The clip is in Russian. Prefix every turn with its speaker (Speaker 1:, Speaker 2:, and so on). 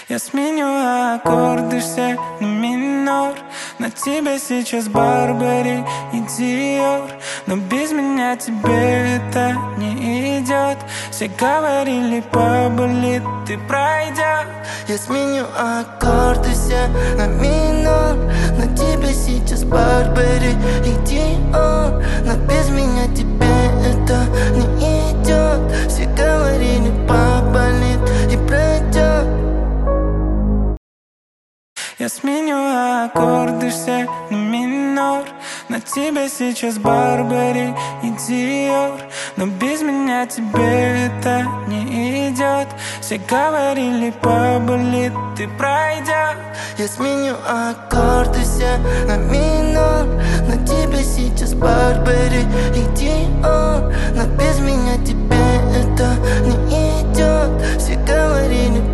Speaker 1: Я сменю аккорды все на минор. На тебе сейчас Барбари и Диор, но без меня тебе это не идет. Все говорили, поболит, ты пройдешь.
Speaker 2: Я сменю аккорды все на минор. На тебе сейчас Барбари и Диор, но без меня тебе это не идет. Все говорили, поболит и пройдет.
Speaker 1: Я сменю аккорды все на минор. На тебе сейчас Барбари и Диор, но без меня тебе это не идет. Все говорили, поболит, ты пройдешь.
Speaker 2: Я сменю аккорды все на минор. На тебе сейчас Барбари и Диор, но без меня тебе это не идет. Все говорили,